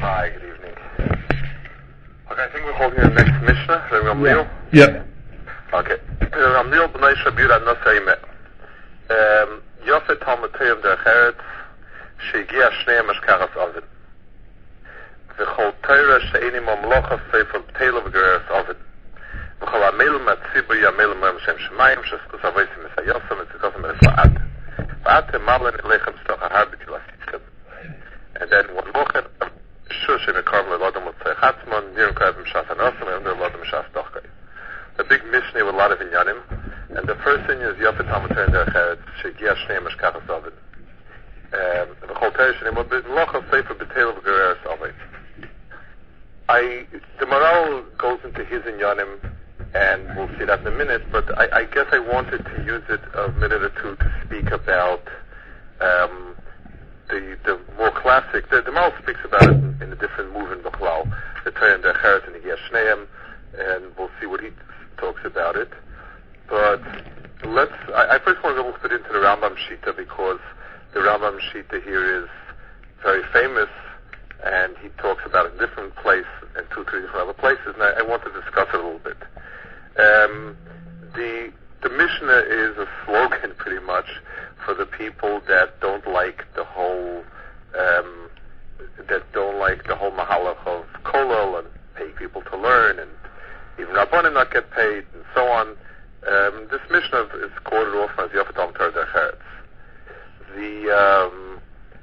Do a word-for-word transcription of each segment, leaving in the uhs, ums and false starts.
Hi, good evening. Okay, I think we're holding the next Mishnah, the Ramliel. Yeah. Okay. Ramliel b'nai Shabira nosei me. Yosef Talmudayim dercheretz shegiya shneim ashkaras oven. V'chol Torah she'eni mamlocha sefer b'teila v'gereres oven. V'chol amel matzibu yamel mem shem shemayim sheskus avosim esayosam etzikosim erfa'at. V'at emalen elechem stochahar b'tilasitchem. And then one mochen shush in a karmel elodom motzei chatzmon nirim kayavim shas anosam and elodom shas dochkai. A big Mishnah with a lot of inyanim, and the first thing is Yafet Talmudayim dercheretz shegiya shnei mashkachas oven. The whole Torah shnei mocha sefer b'teil v'gereres oven. I the moral goes into his inyanim, and we'll see that in a minute. But I, I guess I wanted to use it a minute or two to speak about um, the the more classic. The, the moral speaks about it in, in a different move in Bechlal, the Torah dercheretz and the Yesh Shneim, and we'll see what he talks about it. But let's, I, I first want to go a little bit into the Rambam Shita, because the Rambam Shita here is very famous, and he talks about it in a different place and two, three different other places, and I, I want to discuss it a little bit. Um, the the Mishnah is a slogan, pretty much, for the people that don't like the whole, um, that don't like the whole mahalach of kolel and paying people to learn, and even Rabbanim not get paid, and so on. Um, this Mishnah is quoted often as Yafet Talmudayim dercheretz. The um,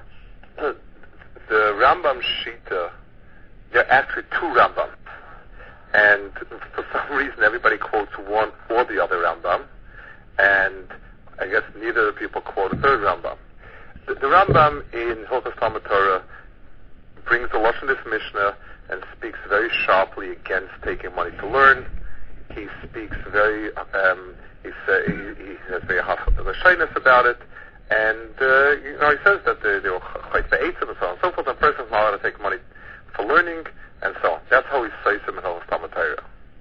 the Rambam Shita, there are actually two Rambams, and for some reason everybody quotes one or the other Rambam, and I guess neither of the people quote a third Rambam. The, the Rambam in Hilchos Talmud Torah brings the lashon of this Mishnah and speaks very sharply against taking money to learn. He speaks very, um, he's, uh, he, he has very shyness about it, and uh, you know, he says that they, they were quite be'etzim and so on and so forth. A person's not allowed to take money for learning, and so on. That's how he says him in Hilchos Talmud Torah.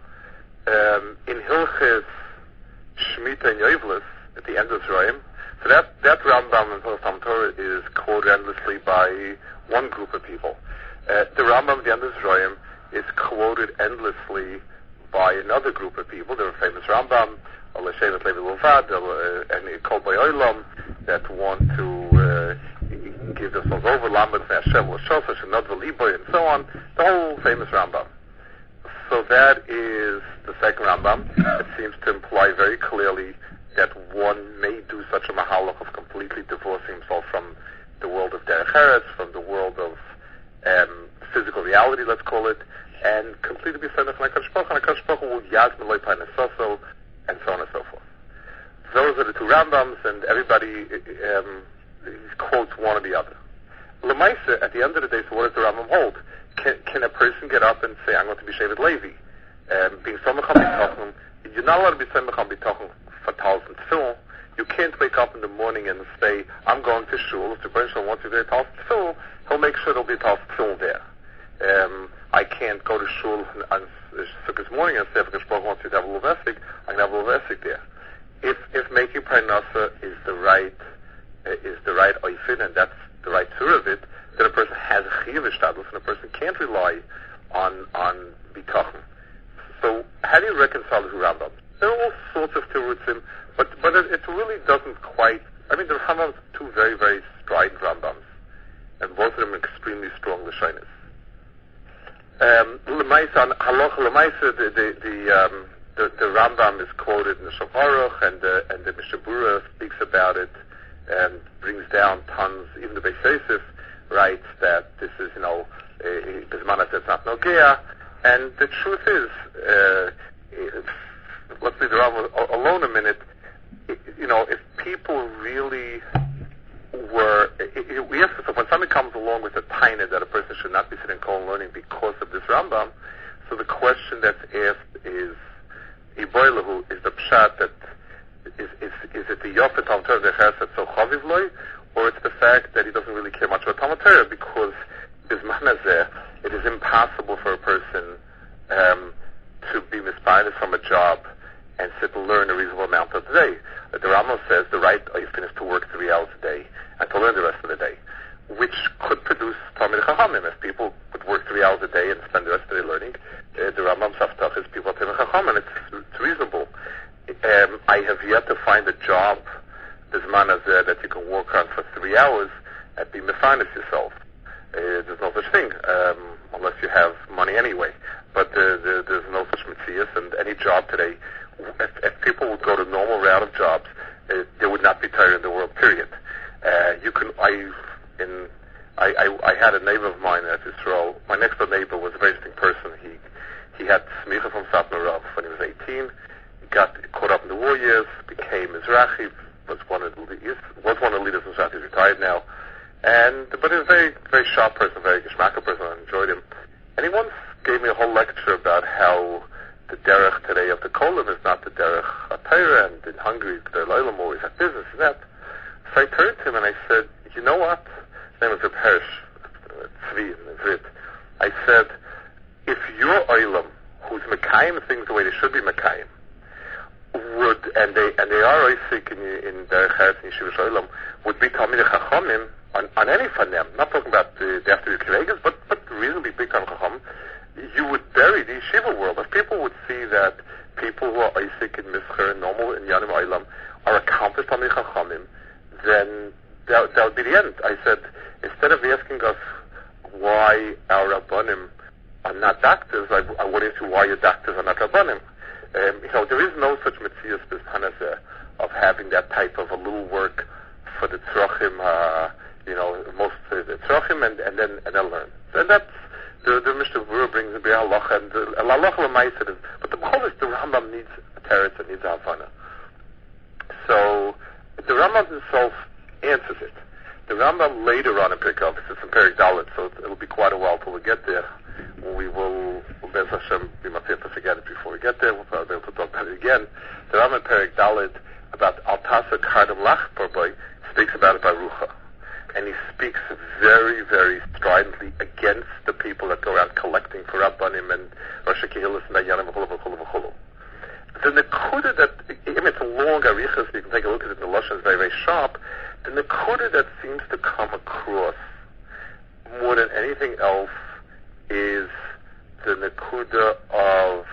Um, in Hilchos Shemitah and Yovelis, at the end of Zerayim, so that, that Rambam in Hilchos Talmud Torah is quoted endlessly by one group of people. Uh, the Rambam at the end of Zerayim is quoted endlessly by another group of people. There are famous Rambam, Al-Shevet Levi Lovad, and Kol B'Olam, that want to uh, give themselves over, Lamed Ve'Hashem L'Shos, Hashanot V'Liboy, and so on. The whole famous Rambam. So that is the second Rambam. It seems to imply very clearly that one may do such a mahalach of completely divorcing himself from the world of Derech Eretz, from the world of um, physical reality, let's call it, and completely be sent from HaKadosh Baruch Hu, and HaKadosh Baruch Hu will yaz meloi panesoso, and so on and so forth. Those are the two Rambams, and everybody um, quotes one or the other. L'maisa, at the end of the day, so what does the Rambam hold? Can, can a person get up and say, I'm going to be Shevet Levi? Um, being Somecham B'Tochen, you're not allowed to be Somecham B'Tochen for thousand tefillin. You can't wake up in the morning and say, I'm going to shul. If the Rebbeinu Shalom wants you to be a thousand tefillin, he'll make sure there'll be a thousand tefillin there. Um, I can't go to shul on Sukkot morning and say, if HaKadosh Baruch Hu wants you to have a luvesik, I can have a luvesik there. If if making parnasa is the right uh, is the right oifin, and that's the right surah of it, then a person has a chiyuv ishtadlus, and a person can't rely on on bitachon. So how do you reconcile the two Rambams? There are all sorts of tirutzim, but but it, it really doesn't quite. I mean, the Rambams are two very very strident Rambams, and both of them are extremely strong lashonis. Um, L'maisa, on halacha l'maisa, the the the, um, the the Rambam is quoted in the Shulchan Aruch, and the and the Mishnah Berurah speaks about it and brings down tons. Even the Beis Yosef writes that this is, you know, bismanas that's not nogea, and the truth is, uh, if, let's leave the Rambam alone a minute. You know, if people really were, we have to, so when somebody comes along with a taina that a person should not be sitting and learning because of this Rambam, so the question that's asked is, Iboilahu, is the pshat that, is, is, is it the Yofet Talmud Torah Derech that's so chaviv loy, or it's the fact that he doesn't really care much about Talmud Torah, because bisman hazeh, it is impossible for a person um, to be misguided from a job and sit and learn a reasonable amount of the day. The Rambam says the right you finish to work three hours a day and to learn the rest of the day, which could produce Talmid Chachamim if people would work three hours a day and spend the rest of the day learning. Uh, the Rambam's haftach is people Tamei Chacham, and it's, it's reasonable. Um, I have yet to find a job, this man as uh, that you can work on for three hours and be mefanes yourself. Uh, there's no such thing, um, unless you have money anyway. But uh, there, there's no such mitzias, and any job today, if, if people would go the normal route of jobs, uh, there would not be Torah in the world, period. Uh, you can, I, in, I, I, I had a neighbor of mine at Israel. My next door neighbor was a very interesting person. He, he had smicha from Satmar Rav when he was eighteen. He got caught up in the war years, became Mizrahi, was one of the, was one of the leaders in Mizrahi. He's retired now. And, but he was a very, very sharp person, very geschmacker person. I enjoyed him. And he once gave me a whole lecture about how the derech today of the Kolim is not the derech HaTorah, and in Hungary, the Leilam always have business and that. So I turned to him and I said, you know what? His name was Reb Hirsch, Tzvi in Ivrit. I said, if your Olam, who's Mekayim things the way they should be Mekayim, would, and they, and they are Oisik in, in Derech Eretz and Yeshiva Olam, would be Talmidei Chachamim, On, on any of them, not talking about the, they have to be Kivegas, but, but reasonably big Talmid Chacham, you would bury the yeshiva world. If people would see that people who are Isaac and Mischer and normal in Yanim Olam are accomplished Talmid Chachamim, then that, that would be the end. I said, instead of asking us why our Rabbanim are not doctors, I, I want to ask you why your doctors are not Rabbanim. Um, you know, there is no such Metzias Bizhanazeh of having that type of a little work for the Tzrochim, uh, you know, most uh, the Tzrochim, and, and then and then learn. And that's the the Mishnah Berurah brings the Halacha, and the Halacha L'Maaseh is, but the whole is the Rambam needs a teretz and needs a havana. So the Rambam himself answers it. The Rambam later on in Pirkei Avos, it's in Perek Dalet, so it'll be quite a while till we get there. We will, Bez Hashem, we might have to forget it before we get there. We'll probably be able to talk about it again. The Rambam in Perek Dalet about Al Tasa Kardam Lach Boy speaks about it by Rucha. And he speaks very, very stridently against the people that go around collecting for Rabbanim and Rosh Kehillas and Dayanim v'chulu v'chulu v'chulu. The Nekuda that, I mean, it's a long aricha, so you can take a look at it, the Lashon is very, very sharp. The Nekuda that seems to come across more than anything else is the Nekuda of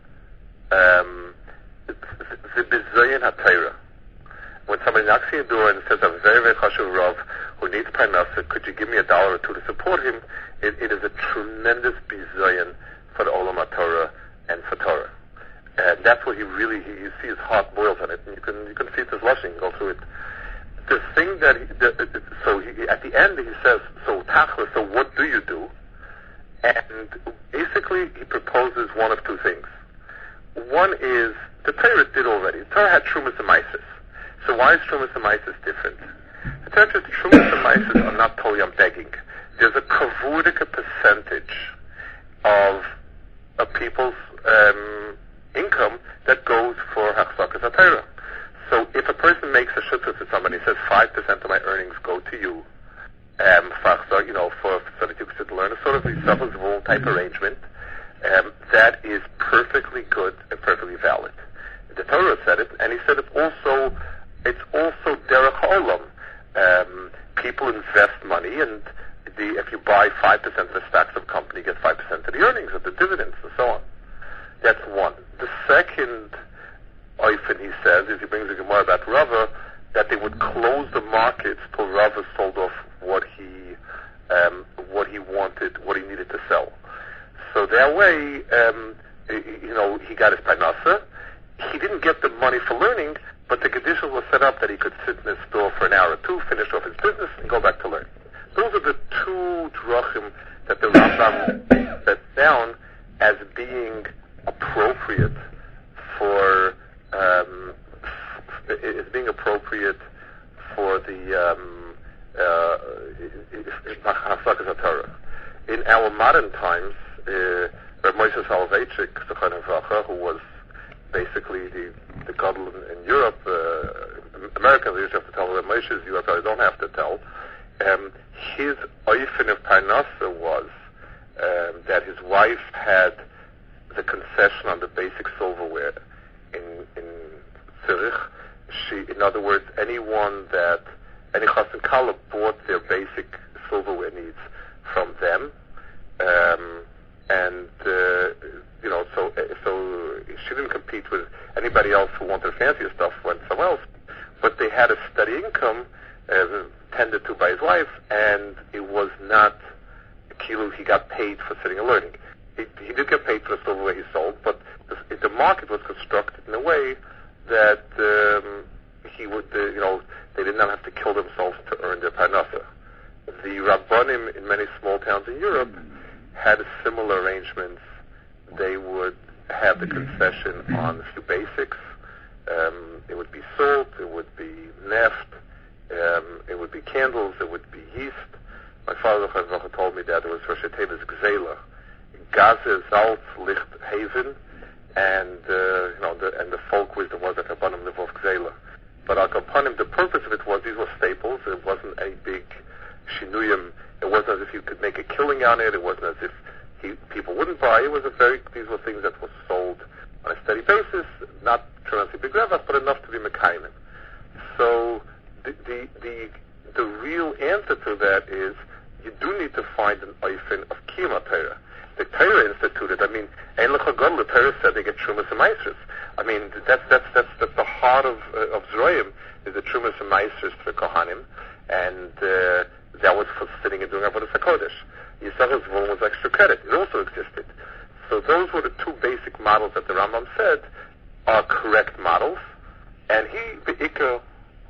um, the Bizayin HaTorah. When somebody knocks on your door and says, I'm a very, very chashuv Rav who needs parnasa, could you give me a dollar or two to support him? It, it is a tremendous bizayon for the Olam HaTorah and for Torah. And that's what he really, he, you see his heart boils on it, and you can you can see it as lushing, go through it. The thing that, he, the, so he, at the end he says, so tachlis, so what do you do? And basically he proposes one of two things. One is, the Torah did already. The Torah had Trumas and Maisis. So why is Trumas and Maisis different? The Torah says Trumas and Maisis are not totally on begging. There's a kavudika percentage of a people's um, income that goes for Hachzakas HaTorah. So if a person makes a shutza to somebody and says five percent of my earnings go to you, um, for, you know, for, so that you could learn a sort of Yisavazvul type arrangement, um, that is perfectly good and perfectly valid. The Torah said it, and he said it also, it's also derech olam. Um, people invest money, and the, if you buy five percent of the stocks of a company, you get five percent of the earnings, of the dividends, and so on. That's one. The second oifen, he says, is he brings a Gemara about Rava, that they would close the markets till Rava sold off what he, um, what he wanted, what he needed to sell. So that way, um, you know, he got his parnasa. He didn't get the money for learning, but the conditions were set up that he could sit in his store for an hour or two, finish off his business, and go back to learn. Those are the two drachim that the Rambam sets down as being appropriate for, um, as being appropriate for the um, uh, in our modern times, uh, Reb Moshe Soloveitchik, who was basically the the gadol in, in Europe, uh, Americans usually have to tell Reb Moshe's, you probably don't have to tell. Um, his oifen of parnasa was um, that his wife had the concession on the basic silverware in in Zurich. She, in other words, anyone that any chassan kala bought their basic silverware needs from them, Um, and, uh, you know, so so she didn't compete with anybody else who wanted fancier stuff, went somewhere else. But they had a steady income, uh, tended to by his wife, and it was not a kilo he got paid for sitting and learning. He, he did get paid for the silverware he sold, but the, the market was constructed in a way that um, he would, uh, you know, they did not have to kill themselves to earn their parnasa. The Rabbanim in many small towns in Europe had similar arrangements. They would have the concession on a few basics. Um, it would be salt, it would be neft, um, it would be candles, it would be yeast. My father told me that it was Rosh Hashanah's Gzela. Gaze, Salz, Licht, Haven, and uh, you know, the, and the folk wisdom was that Rabbanim live off Gzela. But Al Kapanim, the purpose of it was these were staples. It wasn't a big shinuyim. It wasn't as if you could make a killing on it. It wasn't as if he, people wouldn't buy. It was a very. These were things that were sold on a steady basis, not tremendously big revach, but enough to be mekayim. So the, the the the real answer to that is you do need to find an oifen of kiyum Torah. The Torah instituted. I mean, Ein Lecha Gadol, the Torah said they get trumas and maasros. I mean, that's that's that's that's the heart of uh, of Zroim is the trumas and maasros for Kohanim, and uh, that was for sitting and doing Avodas HaKodesh. Yisachar Zvulun was extra credit. It also existed. So those were the two basic models that the Rambam said are correct models, and he be'ikah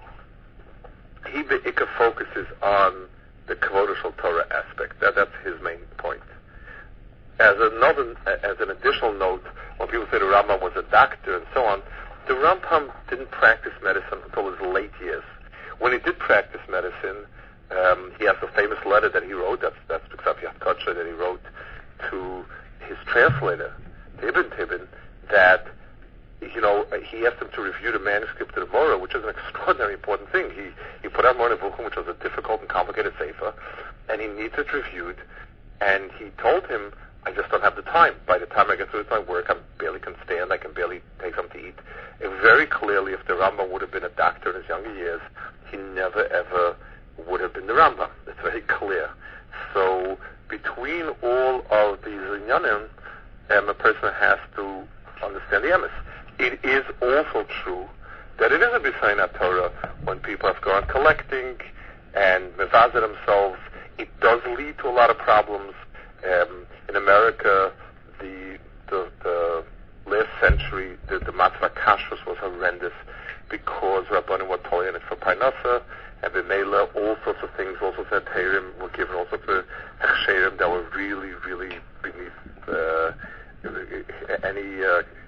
he be'ikah focuses on the Kavod Shel Torah aspect. That that's his main point. As another, as an additional note, when people say the Rambam was a doctor and so on, the Rambam didn't practice medicine until his late years. When he did practice medicine, um, he has a famous letter that he wrote, that's that's B'Ksav Yad Kodsha, that he wrote to his translator, Ibn Tibbon, that, you know, he asked him to review the manuscript of the Morah, which is an extraordinarily important thing. He he put out Morah Nevuchim, which was a difficult and complicated sefer, and he needs it reviewed, and he told him, I just don't have the time. By the time I get through with my work, I barely can stand. I can barely take something to eat. And very clearly, if the Rambam would have been a doctor in his younger years, he never, ever would have been the Rambam. It's very clear. So between all of these inyanim, um, a person has to understand the emes. It is also true that it is a b'sayin Torah when people have gone collecting and mevazeh themselves. It does lead to a lot of problems. Um, in America, the, the the last century, the, the matzvah kashrus was horrendous because Rabbanim were toying it for parnasa, and b'meila all sorts of things, all sorts of teirim were given, all sorts of hechsherim that were really, really beneath uh, any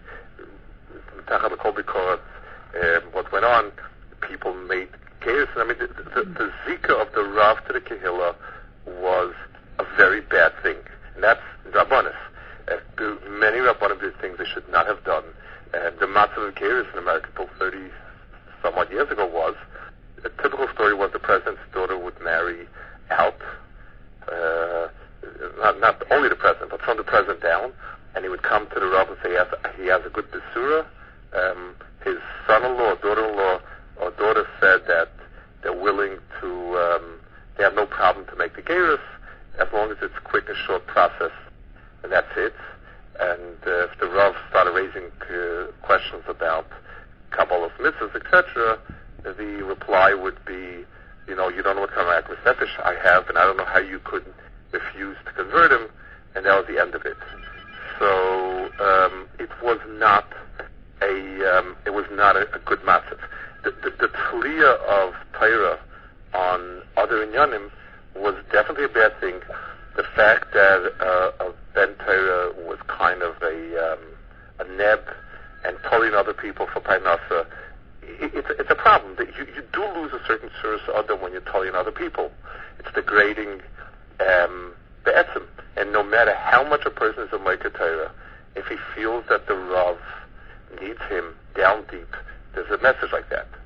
mitachar b'kol bikorat. What went on, people made geirus. I mean, the, the, the zika of the Rav to the Kehillah was a very bad thing. And that's Rabbanis. Uh, many Rabbanim did things they should not have done. And the matzah of geirus in America until thirty some odd years ago was, a typical story was the president's daughter would marry out, uh, not, not only the president, but from the president down, and he would come to the Rav and say he has, he has a good besura. Um, his son-in-law, daughter-in-law, or daughter said that they're willing to, um, they have no problem to make the geirus, as long as it's a quick and short process, and that's it. And uh, if the Rav started raising uh, questions about Kabbalah mitzvahs, et cetera, the reply would be, you know, you don't know what kind of Akros Nefesh I have, and I don't know how you could refuse to convert him, and that was the end of it. So um, it was not a, um, it was not a, a good matzav. The, the, the tliyah of Torah on other inyanim was definitely a bad thing. The fact that uh, a Ben Torah was kind of a um, a neb and tolling other people for parnasa, it, it's, it's a problem. That you, you do lose a certain source of them when you're tolling other people. It's degrading um, be'etzim. And no matter how much a person is a Moker Torah, if he feels that the Rav needs him down deep, there's a message like that.